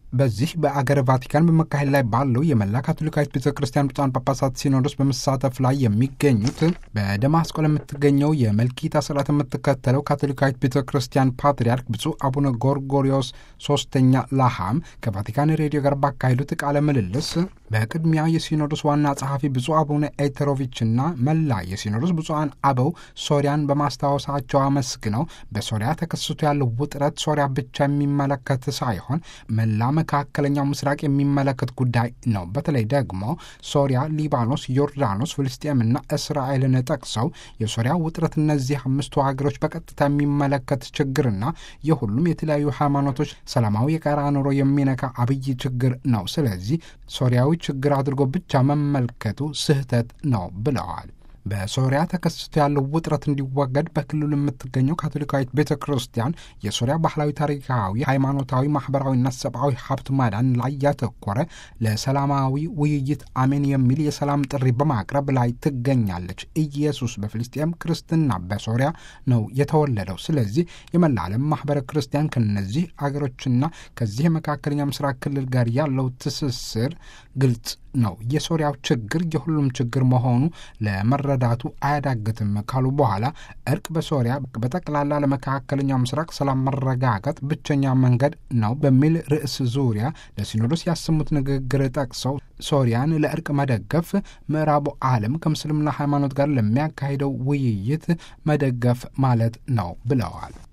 በዚህ በአገር ቫቲካን በመካሄድ ላይ ባለው የመላ ካቶሊካዊት ቤተ ክርስቲያን ብፁዓን ጳጳሳት ሲኖዶስ በመሳተፍ ላይ የሚገኙት በደማስቆ ለምትገኘው የመልኪታ ስርዓት የምትከተለው ካቶሊካዊት ቤተ ክርስቲያን ፓትርያርክ ብፁዕ አቡነ ጎርጎሪዮስ ሶስተኛ ላሃም ከቫቲካን ሬዲዮ ጋር ባካሄዱት ቃለ ምልልስ በቅድሚያ የሲኖዶስ ዋና ጸሐፊ ብፁዕ አቡነ ኤተሮቪችና መላ የሲኖዶስ ብፁዓን አበው ሶሪያን በማስታወሳቸው አመስግነው በሶሪያ ተከስቶ ያለው ውጥረት ሶሪያ ብቻ የሚመለከት ሳይሆን መላ መካከለኛው ምስራቅ የሚመለከት ጉዳይ ነው። በተለይ ደግሞ ሶሪያ፣ ሊባኖስ፣ ዮርዳኖስ፣ ፍልስጤምና እስራኤልን ጠቅሰው የሶሪያ ውጥረት እነዚህ አምስቱ ሀገሮች በቀጥታ የሚመለከት ችግርና የሁሉም የተለያዩ ሃይማኖቶች ሰላማዊ የጋራ ኑሮ የሚነካ አብይ ችግር ነው። ስለዚህ ሶሪያዊ ችግር አድርጎ ብቻ መመልከቱ ስህተት ነው ብለዋል። በሶሪያ ተከስቶ ያለው ውጥረት እንዲወገድ በክልሉ የምትገኘው ካቶሊካዊት ቤተ ክርስቲያን የሶሪያ ባህላዊ፣ ታሪካዊ፣ ሃይማኖታዊ፣ ማህበራዊና ሰብአዊ ሀብት ማዳን ላይ ያተኮረ ለሰላማዊ ውይይት አሜን የሚል የሰላም ጥሪ በማቅረብ ላይ ትገኛለች። ኢየሱስ በፍልስጤም ክርስትና በሶሪያ ነው የተወለደው። ስለዚህ የመላ ዓለም ማህበረ ክርስቲያን ከነዚህ አገሮችና ከዚህ የመካከለኛ ምስራቅ ክልል ጋር ያለው ትስስር ግልጽ ነው። የሶሪያው ችግር የሁሉም ችግር መሆኑ ለመረዳቱ አያዳግትም ካሉ በኋላ እርቅ በሶሪያ በጠቅላላ ለመካከለኛው ምስራቅ ሰላም መረጋጋት ብቸኛ መንገድ ነው በሚል ርዕስ ዙሪያ ለሲኖዶስ ያሰሙት ንግግር ጠቅሰው ሶሪያን ለእርቅ መደገፍ ምዕራቡ ዓለም ከምስልምና ሃይማኖት ጋር ለሚያካሂደው ውይይት መደገፍ ማለት ነው ብለዋል።